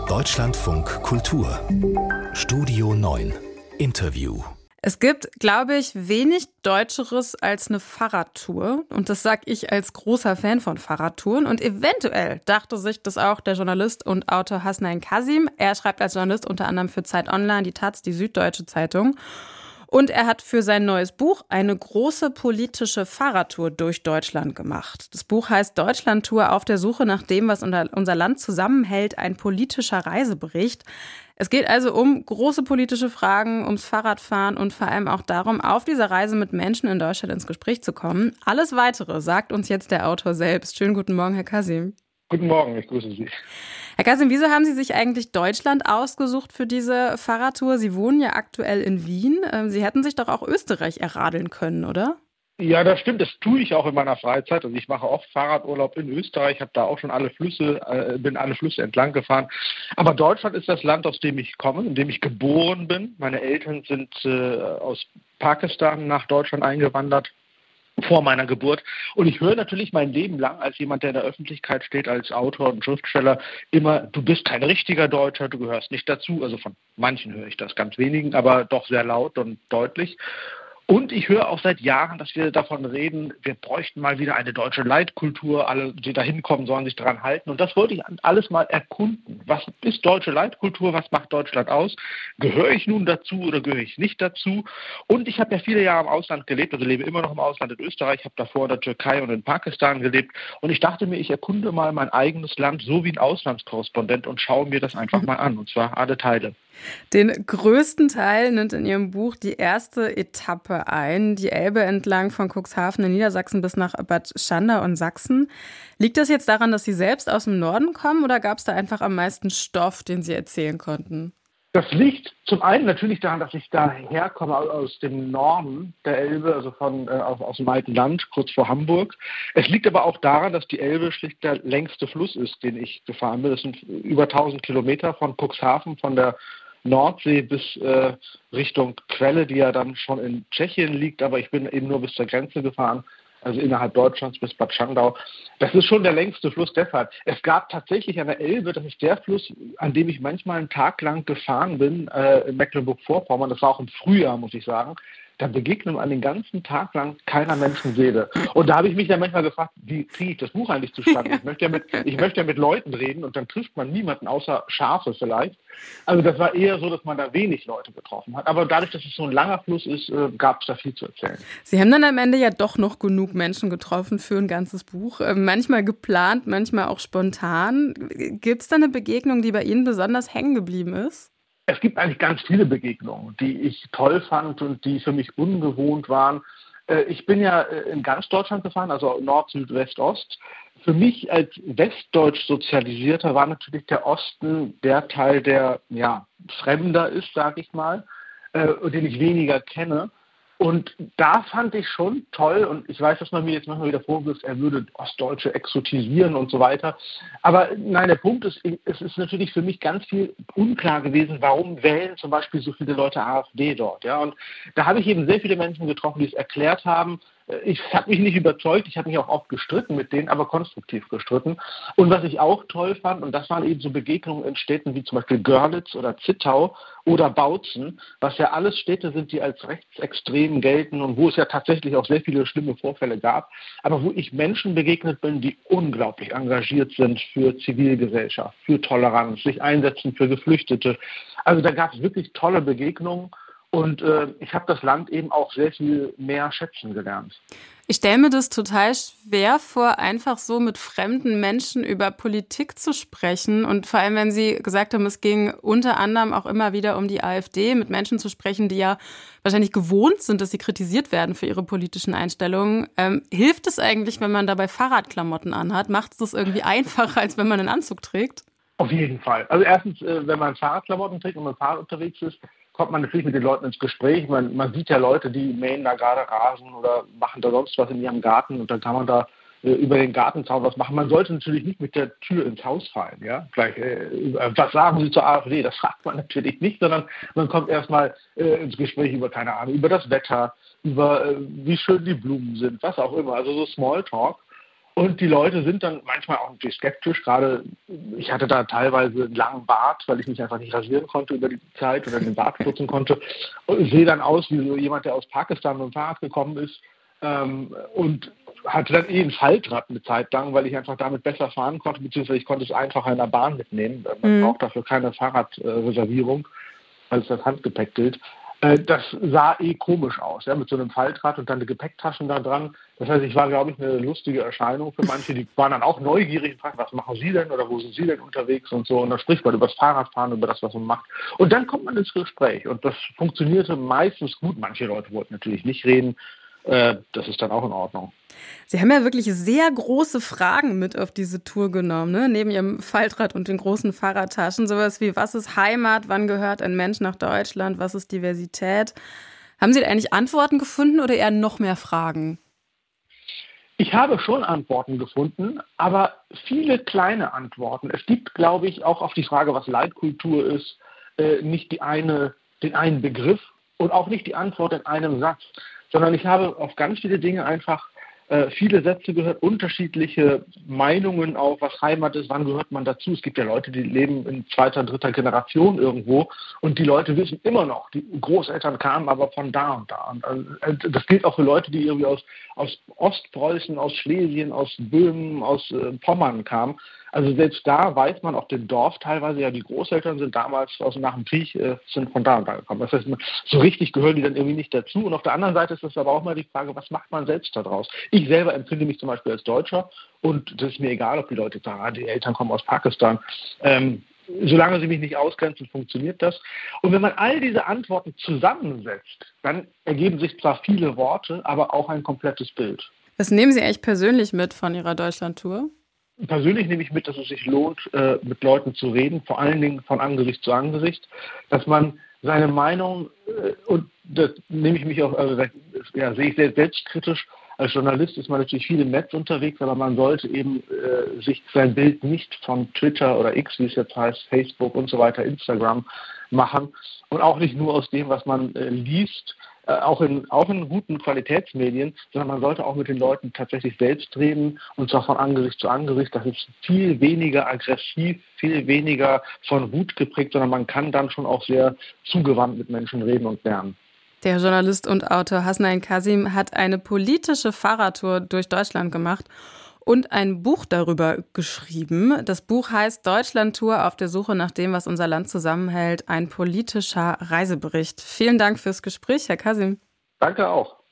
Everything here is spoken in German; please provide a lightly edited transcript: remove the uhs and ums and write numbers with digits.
Deutschlandfunk Kultur Studio 9 Interview. Es gibt, glaube ich, wenig Deutscheres als eine Fahrradtour. Und das sage ich als großer Fan von Fahrradtouren. Und eventuell dachte sich das auch der Journalist und Autor Hasnain Kasim. Er schreibt als Journalist unter anderem für Zeit Online, die taz, die Süddeutsche Zeitung. Und er hat für sein neues Buch eine große politische Fahrradtour durch Deutschland gemacht. Das Buch heißt Deutschlandtour auf der Suche nach dem, was unser Land zusammenhält, ein politischer Reisebericht. Es geht also um große politische Fragen, ums Fahrradfahren und vor allem auch darum, auf dieser Reise mit Menschen in Deutschland ins Gespräch zu kommen. Alles Weitere sagt uns jetzt der Autor selbst. Schönen guten Morgen, Herr Kasim. Guten Morgen, ich grüße Sie. Herr Kasim, wieso haben Sie sich eigentlich Deutschland ausgesucht für diese Fahrradtour? Sie wohnen ja aktuell in Wien. Sie hätten sich doch auch Österreich erradeln können, oder? Ja, das stimmt. Das tue ich auch in meiner Freizeit. Also ich mache oft Fahrradurlaub in Österreich, habe da auch schon bin alle Flüsse entlang gefahren. Aber Deutschland ist das Land, aus dem ich komme, in dem ich geboren bin. Meine Eltern sind aus Pakistan nach Deutschland eingewandert vor meiner Geburt. Und ich höre natürlich mein Leben lang als jemand, der in der Öffentlichkeit steht, als Autor und Schriftsteller, immer, du bist kein richtiger Deutscher, du gehörst nicht dazu. Also von manchen höre ich das, ganz wenigen, aber doch sehr laut und deutlich. Und ich höre auch seit Jahren, dass wir davon reden, wir bräuchten mal wieder eine deutsche Leitkultur. Alle, die da hinkommen, sollen sich daran halten. Und das wollte ich alles mal erkunden. Was ist deutsche Leitkultur? Was macht Deutschland aus? Gehöre ich nun dazu oder gehöre ich nicht dazu? Und ich habe ja viele Jahre im Ausland gelebt, also lebe immer noch im Ausland in Österreich, habe davor in der Türkei und in Pakistan gelebt. Und ich dachte mir, ich erkunde mal mein eigenes Land so wie ein Auslandskorrespondent und schaue mir das einfach mal an. Und zwar alle Teile. Den größten Teil nimmt in Ihrem Buch die erste Etappe ein, die Elbe entlang von Cuxhaven in Niedersachsen bis nach Bad Schandau in Sachsen. Liegt das jetzt daran, dass Sie selbst aus dem Norden kommen oder gab es da einfach am meisten Stoff, den Sie erzählen konnten? Das liegt zum einen natürlich daran, dass ich daher komme aus dem Norden der Elbe, also aus dem alten Land, kurz vor Hamburg. Es liegt aber auch daran, dass die Elbe schlicht der längste Fluss ist, den ich gefahren bin. Das sind über 1000 Kilometer von Cuxhaven, von der Nordsee bis Richtung Quelle, die ja dann schon in Tschechien liegt, aber ich bin eben nur bis zur Grenze gefahren, also innerhalb Deutschlands bis Bad Schandau. Das ist schon der längste Fluss deshalb. Es gab tatsächlich an der Elbe, das ist der Fluss, an dem ich manchmal einen Tag lang gefahren bin, in Mecklenburg-Vorpommern, das war auch im Frühjahr, muss ich sagen. Da begegnet man den ganzen Tag lang keiner Menschenseele. Und da habe ich mich dann manchmal gefragt, wie kriege ich das Buch eigentlich zustande? Ich möchte ja mit Leuten reden und dann trifft man niemanden, außer Schafe vielleicht. Also das war eher so, dass man da wenig Leute getroffen hat. Aber dadurch, dass es so ein langer Fluss ist, gab es da viel zu erzählen. Sie haben dann am Ende ja doch noch genug Menschen getroffen für ein ganzes Buch. Manchmal geplant, manchmal auch spontan. Gibt es da eine Begegnung, die bei Ihnen besonders hängen geblieben ist? Es gibt eigentlich ganz viele Begegnungen, die ich toll fand und die für mich ungewohnt waren. Ich bin ja in ganz Deutschland gefahren, also Nord, Süd, West, Ost. Für mich als Westdeutsch Sozialisierter war natürlich der Osten der Teil, der fremder ist, sage ich mal, den ich weniger kenne. Und da fand ich schon toll, und ich weiß, dass man mir jetzt manchmal wieder vorwirft, er würde Ostdeutsche exotisieren und so weiter. Aber nein, der Punkt ist, es ist natürlich für mich ganz viel unklar gewesen, warum wählen zum Beispiel so viele Leute AfD dort. Ja? Und da habe ich eben sehr viele Menschen getroffen, die es erklärt haben. Ich habe mich nicht überzeugt, ich habe mich auch oft gestritten mit denen, aber konstruktiv gestritten. Und was ich auch toll fand, und das waren eben so Begegnungen in Städten wie zum Beispiel Görlitz oder Zittau oder Bautzen, was ja alles Städte sind, die als rechtsextrem gelten und wo es ja tatsächlich auch sehr viele schlimme Vorfälle gab, aber wo ich Menschen begegnet bin, die unglaublich engagiert sind für Zivilgesellschaft, für Toleranz, sich einsetzen für Geflüchtete. Also da gab es wirklich tolle Begegnungen. Und ich habe das Land eben auch sehr viel mehr schätzen gelernt. Ich stelle mir das total schwer vor, einfach so mit fremden Menschen über Politik zu sprechen. Und vor allem, wenn Sie gesagt haben, es ging unter anderem auch immer wieder um die AfD, mit Menschen zu sprechen, die ja wahrscheinlich gewohnt sind, dass sie kritisiert werden für ihre politischen Einstellungen. Hilft es eigentlich, wenn man dabei Fahrradklamotten anhat? Macht es das irgendwie einfacher, als wenn man einen Anzug trägt? Auf jeden Fall. Also erstens, wenn man Fahrradklamotten trägt und mit dem Fahrrad unterwegs ist, kommt man natürlich mit den Leuten ins Gespräch. Man sieht ja Leute, die mähen da gerade Rasen oder machen da sonst was in ihrem Garten und dann kann man da über den Gartenzaun was machen. Man sollte natürlich nicht mit der Tür ins Haus fallen. Ja? Gleich, was sagen Sie zur AfD? Das fragt man natürlich nicht, sondern man kommt erstmal ins Gespräch über, keine Ahnung, über das Wetter, über wie schön die Blumen sind, was auch immer. Also so Smalltalk. Und die Leute sind dann manchmal auch natürlich skeptisch. Gerade ich hatte da teilweise einen langen Bart, weil ich mich einfach nicht rasieren konnte über die Zeit oder den Bart putzen konnte. Und sehe dann aus wie so jemand, der aus Pakistan mit dem Fahrrad gekommen ist und hatte dann ein Faltrad eine Zeit lang, weil ich einfach damit besser fahren konnte, beziehungsweise ich konnte es einfacher in der Bahn mitnehmen. Man braucht dafür keine Fahrradreservierung, als das Handgepäck gilt. Das sah komisch aus, ja, mit so einem Faltrad und dann die Gepäcktaschen da dran. Das heißt, ich war, glaube ich, eine lustige Erscheinung für manche. Die waren dann auch neugierig und fragten, was machen Sie denn oder wo sind Sie denn unterwegs und so. Und dann spricht man über das Fahrradfahren, über das, was man macht. Und dann kommt man ins Gespräch und das funktionierte meistens gut. Manche Leute wollten natürlich nicht reden. Das ist dann auch in Ordnung. Sie haben ja wirklich sehr große Fragen mit auf diese Tour genommen, ne? Neben Ihrem Faltrad und den großen Fahrradtaschen. Sowas wie, was ist Heimat, wann gehört ein Mensch nach Deutschland, was ist Diversität? Haben Sie da eigentlich Antworten gefunden oder eher noch mehr Fragen? Ich habe schon Antworten gefunden, aber viele kleine Antworten. Es gibt, glaube ich, auch auf die Frage, was Leitkultur ist, nicht den einen Begriff und auch nicht die Antwort in einem Satz, sondern ich habe auf ganz viele Dinge einfach viele Sätze gehört, unterschiedliche Meinungen auch, was Heimat ist, wann gehört man dazu. Es gibt ja Leute, die leben in zweiter, dritter Generation irgendwo und die Leute wissen immer noch, die Großeltern kamen aber von da und da. Und das gilt auch für Leute, die irgendwie aus Ostpreußen, aus Schlesien, aus Böhmen, aus Pommern kamen. Also selbst da weiß man auf dem Dorf teilweise, ja, die Großeltern sind damals nach dem Krieg sind von da und da gekommen. Das heißt, so richtig gehören die dann irgendwie nicht dazu. Und auf der anderen Seite ist das aber auch mal die Frage, was macht man selbst daraus? Ich selber empfinde mich zum Beispiel als Deutscher und das ist mir egal, ob die Leute sagen, die Eltern kommen aus Pakistan. Solange sie mich nicht ausgrenzen, funktioniert das. Und wenn man all diese Antworten zusammensetzt, dann ergeben sich zwar viele Worte, aber auch ein komplettes Bild. Was nehmen Sie eigentlich persönlich mit von Ihrer Deutschlandtour? Persönlich nehme ich mit, dass es sich lohnt, mit Leuten zu reden, vor allen Dingen von Angesicht zu Angesicht, dass man seine Meinung, und das nehme ich mich auch, sehe ich sehr selbstkritisch, als Journalist ist man natürlich viel im Netz unterwegs, aber man sollte eben sich sein Bild nicht von Twitter oder X, wie es jetzt heißt, Facebook und so weiter, Instagram machen und auch nicht nur aus dem, was man liest, auch in guten Qualitätsmedien, sondern man sollte auch mit den Leuten tatsächlich selbst reden und zwar von Angesicht zu Angesicht. Das ist viel weniger aggressiv, viel weniger von Wut geprägt, sondern man kann dann schon auch sehr zugewandt mit Menschen reden und lernen. Der Journalist und Autor Hasnain Kasim hat eine politische Fahrradtour durch Deutschland gemacht und ein Buch darüber geschrieben. Das Buch heißt Deutschlandtour auf der Suche nach dem, was unser Land zusammenhält. Ein politischer Reisebericht. Vielen Dank fürs Gespräch, Herr Kasim. Danke auch.